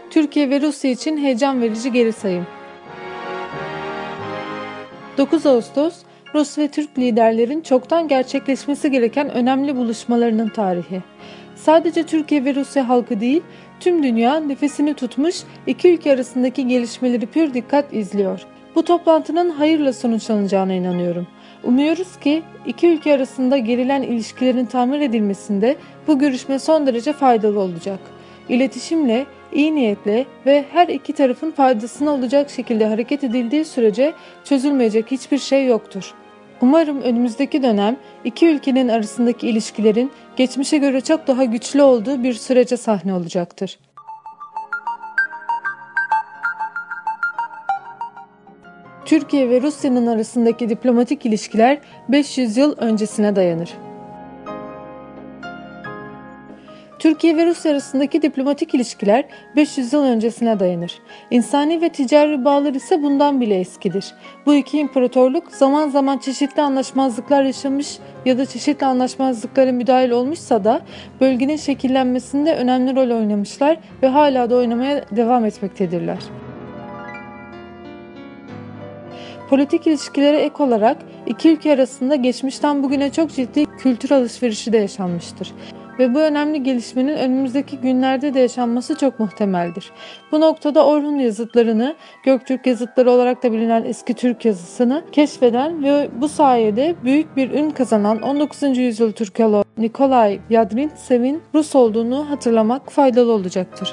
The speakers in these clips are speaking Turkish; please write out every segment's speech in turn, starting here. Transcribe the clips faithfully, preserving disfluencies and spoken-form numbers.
Türkiye ve Rusya için heyecan verici geri sayım. dokuz Ağustos, Rus ve Türk liderlerin çoktan gerçekleşmesi gereken önemli buluşmalarının tarihi. Sadece Türkiye ve Rusya halkı değil, tüm dünya nefesini tutmuş, iki ülke arasındaki gelişmeleri pür dikkat izliyor. Bu toplantının hayırla sonuçlanacağına inanıyorum. Umuyoruz ki iki ülke arasında gerilen ilişkilerin tamir edilmesinde bu görüşme son derece faydalı olacak. İletişimle, iyi niyetle ve her iki tarafın faydasına olacak şekilde hareket edildiği sürece çözülmeyecek hiçbir şey yoktur. Umarım önümüzdeki dönem iki ülkenin arasındaki ilişkilerin geçmişe göre çok daha güçlü olduğu bir sürece sahne olacaktır. Türkiye ve Rusya'nın arasındaki diplomatik ilişkiler beş yüz yıl öncesine dayanır. Türkiye ve Rusya arasındaki diplomatik ilişkiler beş yüz yıl öncesine dayanır. İnsani ve ticari bağlar ise bundan bile eskidir. Bu iki imparatorluk zaman zaman çeşitli anlaşmazlıklar yaşamış ya da çeşitli anlaşmazlıklara müdahil olmuşsa da bölgenin şekillenmesinde önemli rol oynamışlar ve hala da oynamaya devam etmektedirler. Politik ilişkilere ek olarak iki ülke arasında geçmişten bugüne çok ciddi kültür alışverişi de yaşanmıştır. Ve bu önemli gelişmenin önümüzdeki günlerde de yaşanması çok muhtemeldir. Bu noktada Orhun yazıtlarını, Göktürk yazıtları olarak da bilinen eski Türk yazısını keşfeden ve bu sayede büyük bir ün kazanan on dokuzuncu yüzyıl Türkoloğu Nikolay Yadrintsev'in Rus olduğunu hatırlamak faydalı olacaktır.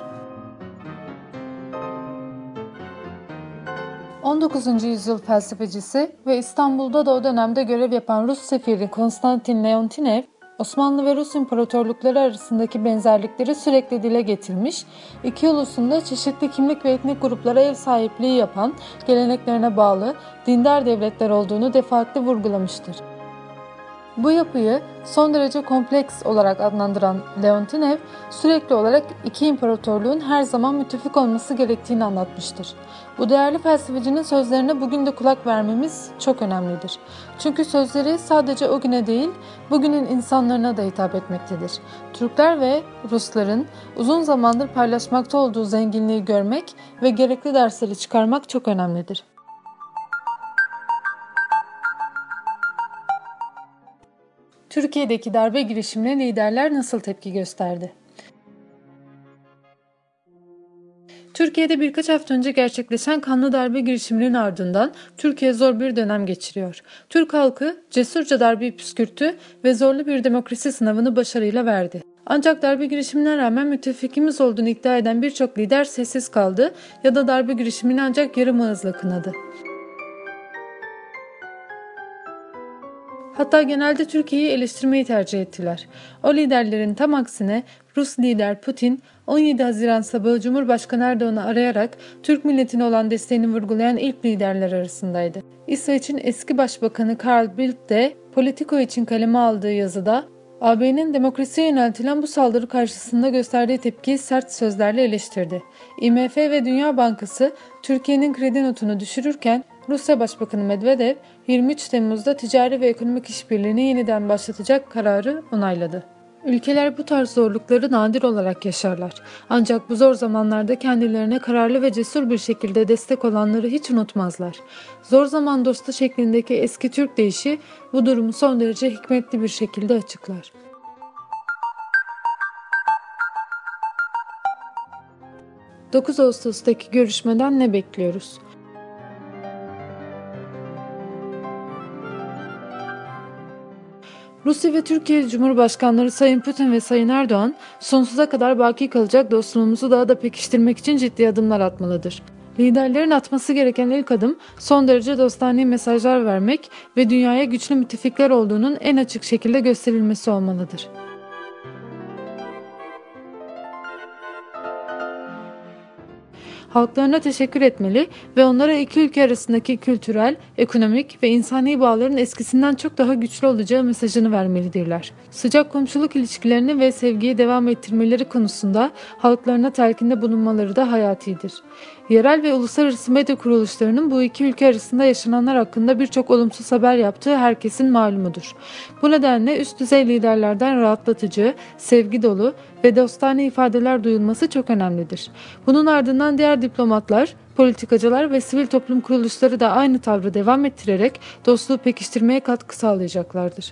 on dokuzuncu yüzyıl felsefecisi ve İstanbul'da da o dönemde görev yapan Rus sefiri Konstantin Leontinev, Osmanlı ve Rus imparatorlukları arasındaki benzerlikleri sürekli dile getirmiş, iki ulusun da çeşitli kimlik ve etnik gruplara ev sahipliği yapan, geleneklerine bağlı, dindar devletler olduğunu defaatle vurgulamıştır. Bu yapıyı son derece kompleks olarak adlandıran Leontinev, sürekli olarak iki imparatorluğun her zaman müttefik olması gerektiğini anlatmıştır. Bu değerli felsefecinin sözlerine bugün de kulak vermemiz çok önemlidir. Çünkü sözleri sadece o güne değil, bugünün insanlarına da hitap etmektedir. Türkler ve Rusların uzun zamandır paylaşmakta olduğu zenginliği görmek ve gerekli dersleri çıkarmak çok önemlidir. Türkiye'deki darbe girişimine liderler nasıl tepki gösterdi? Türkiye'de birkaç hafta önce gerçekleşen kanlı darbe girişiminin ardından Türkiye zor bir dönem geçiriyor. Türk halkı cesurca darbeyi püskürttü ve zorlu bir demokrasi sınavını başarıyla verdi. Ancak darbe girişimine rağmen müttefikimiz olduğunu iddia eden birçok lider sessiz kaldı ya da darbe girişimini ancak yarım ağızla kınadı. Hatta genelde Türkiye'yi eleştirmeyi tercih ettiler. O liderlerin tam aksine Rus lider Putin on yedi Haziran sabahı Cumhurbaşkanı Erdoğan'ı arayarak Türk milletine olan desteğini vurgulayan ilk liderler arasındaydı. İsveç'in eski başbakanı Carl Bildt de Politico için kaleme aldığı yazıda A B'nin demokrasiye yöneltilen bu saldırı karşısında gösterdiği tepkiyi sert sözlerle eleştirdi. I M F ve Dünya Bankası Türkiye'nin kredi notunu düşürürken Rusya Başbakanı Medvedev yirmi üç Temmuz'da ticari ve ekonomik işbirliğini yeniden başlatacak kararı onayladı. Ülkeler bu tarz zorlukları nadir olarak yaşarlar. Ancak bu zor zamanlarda kendilerine kararlı ve cesur bir şekilde destek olanları hiç unutmazlar. Zor zaman dostu şeklindeki eski Türk deyişi bu durumu son derece hikmetli bir şekilde açıklar. dokuz Ağustos'taki görüşmeden ne bekliyoruz? Rusya ve Türkiye Cumhurbaşkanları Sayın Putin ve Sayın Erdoğan, sonsuza kadar baki kalacak dostluğumuzu daha da pekiştirmek için ciddi adımlar atmalıdır. Liderlerin atması gereken ilk adım, son derece dostane mesajlar vermek ve dünyaya güçlü müttefikler olduğunun en açık şekilde gösterilmesi olmalıdır. Halklarına teşekkür etmeli ve onlara iki ülke arasındaki kültürel, ekonomik ve insani bağların eskisinden çok daha güçlü olacağı mesajını vermelidirler. Sıcak komşuluk ilişkilerini ve sevgiyi devam ettirmeleri konusunda halklarına telkinde bulunmaları da hayatidir. Yerel ve uluslararası medya kuruluşlarının bu iki ülke arasında yaşananlar hakkında birçok olumsuz haber yaptığı herkesin malumudur. Bu nedenle üst düzey liderlerden rahatlatıcı, sevgi dolu ve dostane ifadeler duyulması çok önemlidir. Bunun ardından diğer diplomatlar, politikacılar ve sivil toplum kuruluşları da aynı tavrı devam ettirerek dostluğu pekiştirmeye katkı sağlayacaklardır.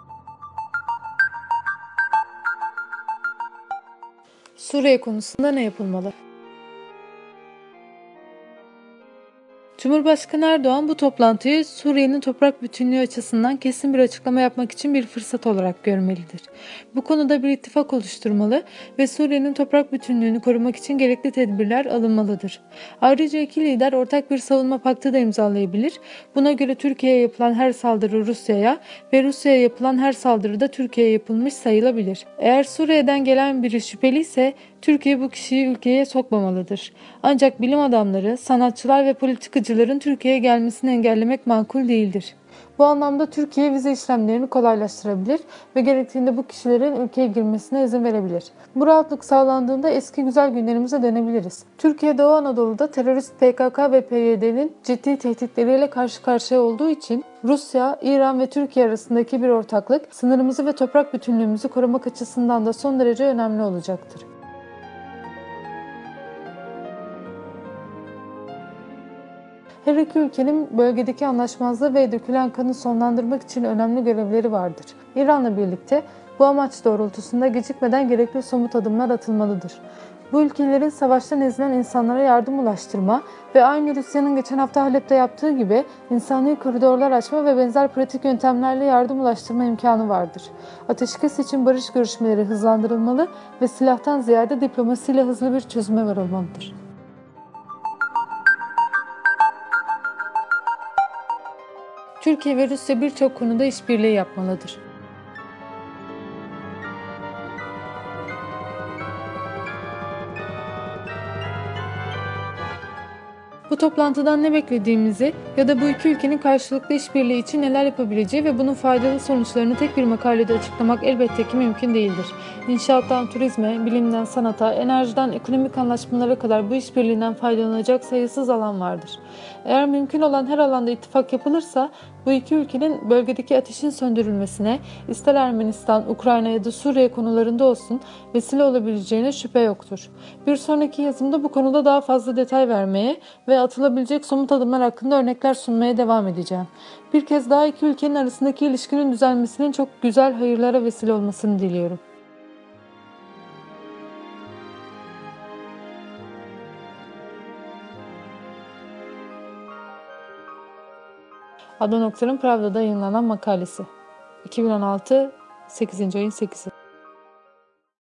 Suriye konusunda ne yapılmalı? Cumhurbaşkanı Erdoğan bu toplantıyı Suriye'nin toprak bütünlüğü açısından kesin bir açıklama yapmak için bir fırsat olarak görmelidir. Bu konuda bir ittifak oluşturmalı ve Suriye'nin toprak bütünlüğünü korumak için gerekli tedbirler alınmalıdır. Ayrıca iki lider ortak bir savunma paktı da imzalayabilir. Buna göre Türkiye'ye yapılan her saldırı Rusya'ya ve Rusya'ya yapılan her saldırı da Türkiye'ye yapılmış sayılabilir. Eğer Suriye'den gelen biri şüpheli ise Türkiye bu kişiyi ülkeye sokmamalıdır. Ancak bilim adamları, sanatçılar ve politikacıların Türkiye'ye gelmesini engellemek makul değildir. Bu anlamda Türkiye vize işlemlerini kolaylaştırabilir ve gerektiğinde bu kişilerin ülkeye girmesine izin verebilir. Bu rahatlık sağlandığında eski güzel günlerimize dönebiliriz. Türkiye Doğu Anadolu'da terörist P K K ve P Y D'nin ciddi tehditleriyle karşı karşıya olduğu için Rusya, İran ve Türkiye arasındaki bir ortaklık sınırımızı ve toprak bütünlüğümüzü korumak açısından da son derece önemli olacaktır. Her iki ülkenin bölgedeki anlaşmazlığı ve dökülen kanı sonlandırmak için önemli görevleri vardır. İran'la birlikte bu amaç doğrultusunda gecikmeden gerekli somut adımlar atılmalıdır. Bu ülkelerin savaştan ezilen insanlara yardım ulaştırma ve aynı Rusya'nın geçen hafta Halep'te yaptığı gibi insani koridorlar açma ve benzer pratik yöntemlerle yardım ulaştırma imkanı vardır. Ateşkes için barış görüşmeleri hızlandırılmalı ve silahtan ziyade diplomasiyle hızlı bir çözüme varılmalıdır. Türkiye ve Rusya birçok konuda işbirliği yapmalıdır. Bu toplantıdan ne beklediğimizi ya da bu iki ülkenin karşılıklı işbirliği için neler yapabileceği ve bunun faydalı sonuçlarını tek bir makalede açıklamak elbette ki mümkün değildir. İnşaattan turizme, bilimden sanata, enerjiden ekonomik anlaşmalara kadar bu işbirliğinden faydalanacak sayısız alan vardır. Eğer mümkün olan her alanda ittifak yapılırsa bu iki ülkenin bölgedeki ateşin söndürülmesine, ister Ermenistan, Ukrayna ya da Suriye konularında olsun vesile olabileceğine şüphe yoktur. Bir sonraki yazımda bu konuda daha fazla detay vermeye ve atılabilecek somut adımlar hakkında örnekler sunmaya devam edeceğim. Bir kez daha iki ülkenin arasındaki ilişkinin düzelmesinin çok güzel hayırlara vesile olmasını diliyorum. Adnan Oktar'ın Pravda'da yayınlanan makalesi. iki bin on altı sekizinci ayın sekizi